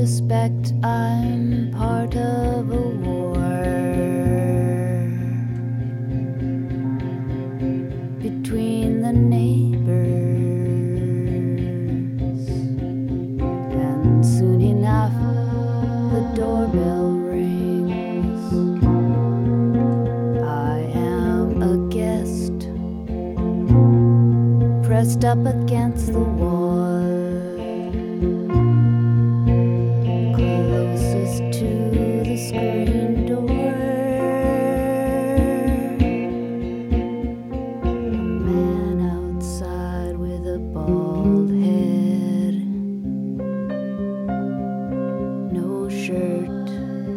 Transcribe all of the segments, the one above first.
suspect I'm part of a war between the neighbors, and soon enough the doorbell rings. I am a guest pressed up against the wall, closest to the screen door. A man outside with a bald head, no shirt.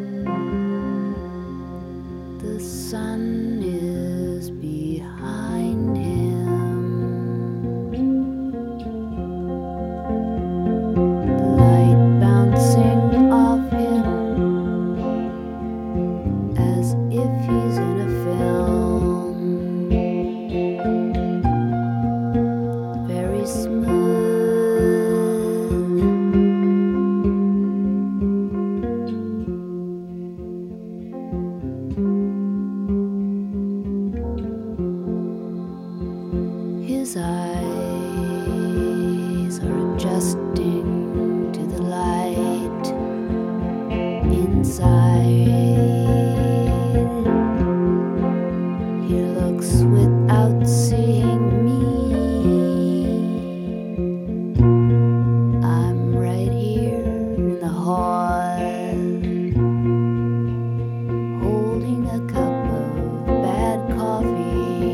The sun is behind him. Light bouncing off him as if he's in a film. Very smooth. His eyes are adjusting to the light inside. He looks without seeing me. I'm right here in the hall, holding a cup of bad coffee.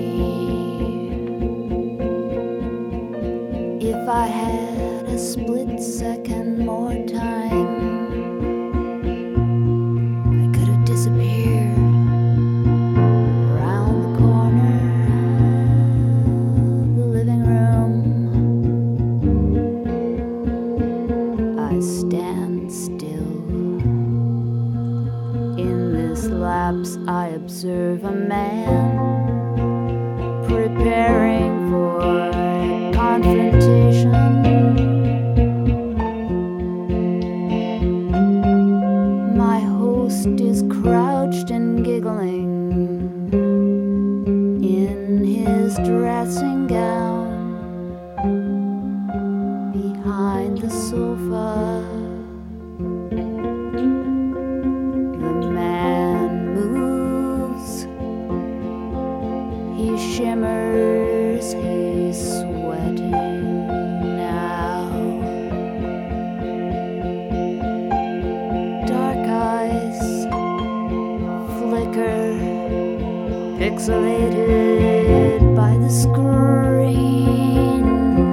If I had a split second more time, I could have disappeared around the corner of the living room. I stand still. In this lapse, I observe a man preparing for confrontation. My host is crouched and giggling in his dressing gown behind the sofa. The man moves, he shimmers, he's sweating now. Dark eyes flicker, pixelated by the screen.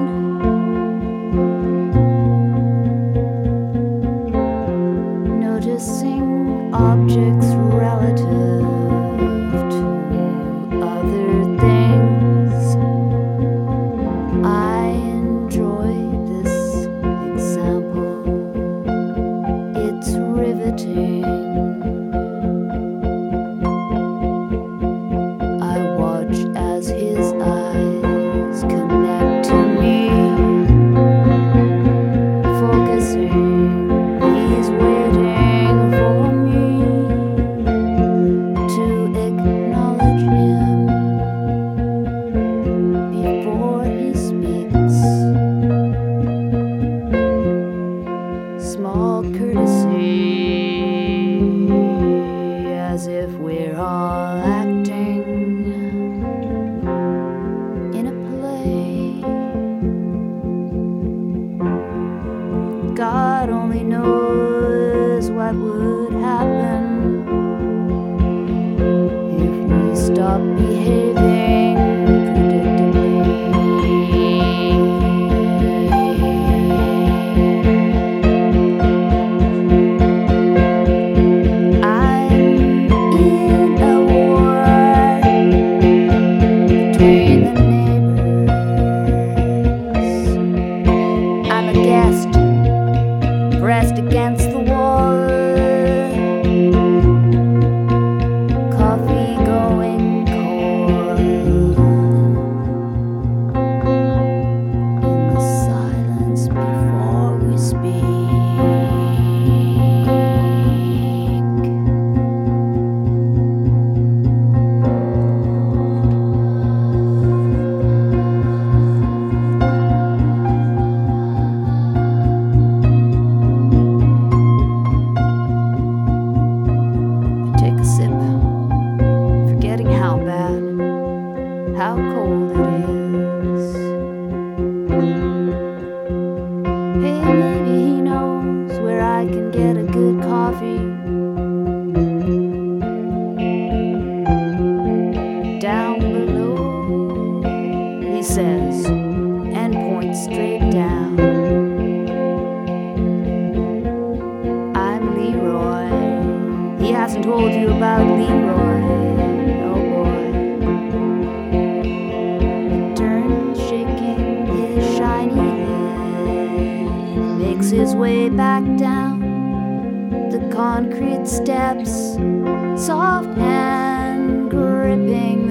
Noticing objects relative to other things. I enjoy this example. It's riveting. I watch as his eyes connect to me, focusing. He's waiting for me to acknowledge him before he speaks. Small courtesy, as if we're all acting in a play. God only knows what would happen if we stop behaving predictably. I'm in a war between the neighbors. I'm a guest pressed against the wall, coffee going cold. shoulders and points straight down. I'm Leroy. He hasn't told you about Leroy. Oh boy. He turns, shaking his shiny head, makes his way back down the concrete steps, soft hand gripping